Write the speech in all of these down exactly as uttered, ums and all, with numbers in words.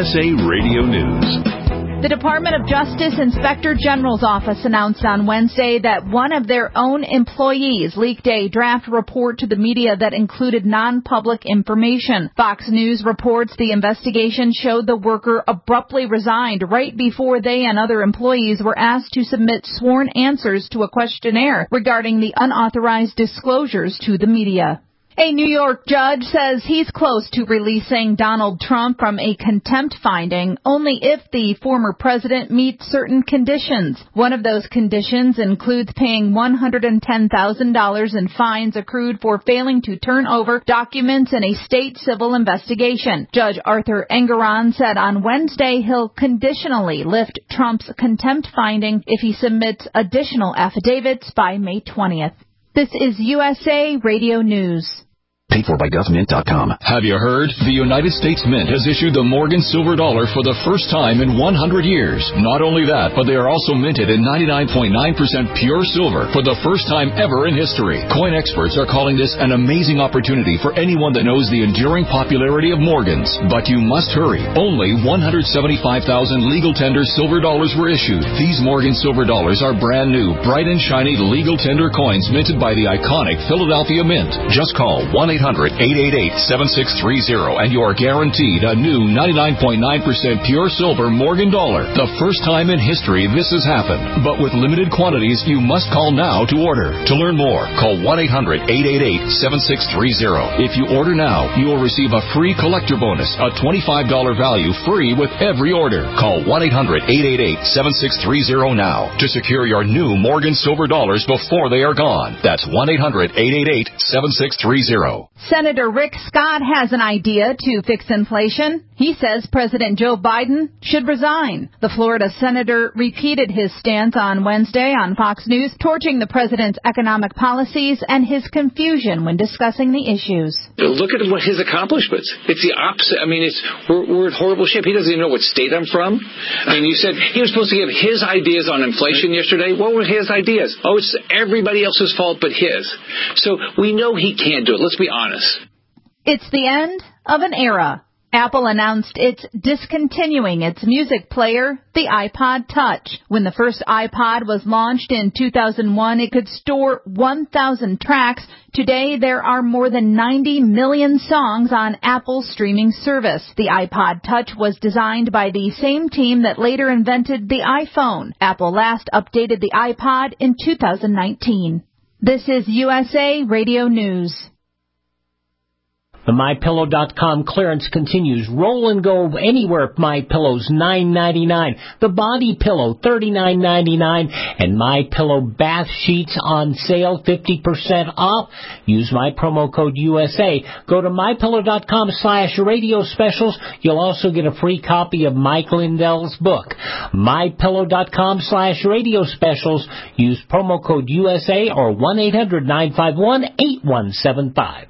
S A Radio News. The Department of Justice Inspector General's office announced on Wednesday that one of their own employees leaked a draft report to the media that included non-public information. Fox News reports the investigation showed the worker abruptly resigned right before they and other employees were asked to submit sworn answers to a questionnaire regarding the unauthorized disclosures to the media. A New York judge says he's close to releasing Donald Trump from a contempt finding only if the former president meets certain conditions. One of those conditions includes paying one hundred ten thousand dollars in fines accrued for failing to turn over documents in a state civil investigation. Judge Arthur Engoron said on Wednesday he'll conditionally lift Trump's contempt finding if he submits additional affidavits by May twentieth. This is U S A Radio News. Paid for by gov mint dot com. Have you heard? The United States Mint has issued the Morgan Silver Dollar for the first time in one hundred years. Not only that, but they are also minted in ninety-nine point nine percent pure silver for the first time ever in history. Coin experts are calling this an amazing opportunity for anyone that knows the enduring popularity of Morgans. But you must hurry. Only one hundred seventy-five thousand legal tender silver dollars were issued. These Morgan Silver Dollars are brand new, bright and shiny legal tender coins minted by the iconic Philadelphia Mint. Just call one eight hundred eight eight eight seven six three zero and you are guaranteed a new ninety-nine point nine percent pure silver Morgan dollar. The first time in history this has happened. But with limited quantities, you must call now to order. To learn more, call one eight hundred eight eight eight seven six three zero. If you order now, you will receive a free collector bonus, a twenty-five dollars value free with every order. Call one eight hundred eight eight eight seven six three zero now to secure your new Morgan Silver Dollars before they are gone. That's one eight hundred eight eight eight seven six three zero. Senator Rick Scott has an idea to fix inflation. He says President Joe Biden should resign. The Florida senator repeated his stance on Wednesday on Fox News, torching the president's economic policies and his confusion when discussing the issues. Look at what his accomplishments. It's the opposite. I mean, it's we're, we're in horrible shape. He doesn't even know what state I'm from. I mean, you said he was supposed to give his ideas on inflation yesterday. What were his ideas? Oh, it's everybody else's fault but his. So we know he can't do it. Let's be honest. It's the end of an era. Apple announced it's discontinuing its music player, the iPod Touch. When the first iPod was launched in two thousand one, it could store one thousand tracks. Today, there are more than ninety million songs on Apple's streaming service. The iPod Touch was designed by the same team that later invented the iPhone. Apple last updated the iPod in two thousand nineteen. This is U S A Radio News. The My Pillow dot com clearance continues. Roll and go anywhere. MyPillow's nine ninety-nine. The Body Pillow thirty-nine ninety-nine, and MyPillow bath sheets on sale fifty percent off. Use my promo code U S A. Go to My Pillow dot com slash radio specials. You'll also get a free copy of Mike Lindell's book. My Pillow dot com slash radio specials. Use promo code U S A or one eight hundred nine five one eight one seven five.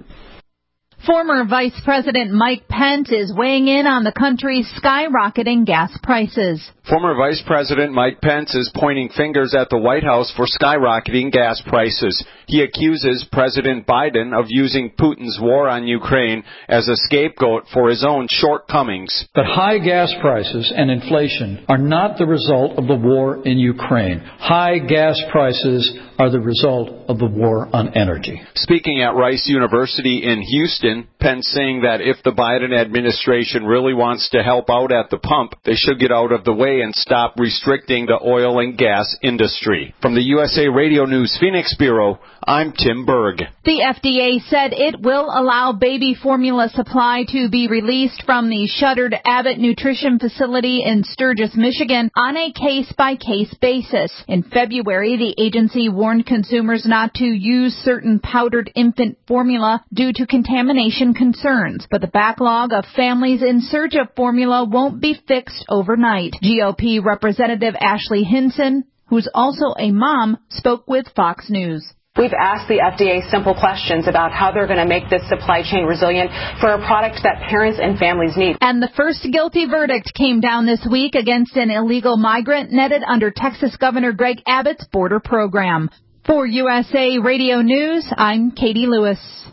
Former Vice President Mike Pence is weighing in on the country's skyrocketing gas prices. Former Vice President Mike Pence is pointing fingers at the White House for skyrocketing gas prices. He accuses President Biden of using Putin's war on Ukraine as a scapegoat for his own shortcomings. But high gas prices and inflation are not the result of the war in Ukraine. High gas prices are the result of the war on energy. Speaking at Rice University in Houston, Pence saying that if the Biden administration really wants to help out at the pump, they should get out of the way and stop restricting the oil and gas industry. From the U S A Radio News Phoenix Bureau, I'm Tim Berg. The F D A said it will allow baby formula supply to be released from the shuttered Abbott Nutrition Facility in Sturgis, Michigan, on a case-by-case basis. In February, the agency warned consumers not to use certain powdered infant formula due to contamination concerns. But the backlog of families in search of formula won't be fixed overnight. G O P Representative Ashley Hinson, who's also a mom, spoke with Fox News. We've asked the F D A simple questions about how they're going to make this supply chain resilient for a product that parents and families need. And the first guilty verdict came down this week against an illegal migrant netted under Texas Governor Greg Abbott's border program. For U S A Radio News, I'm Katie Lewis.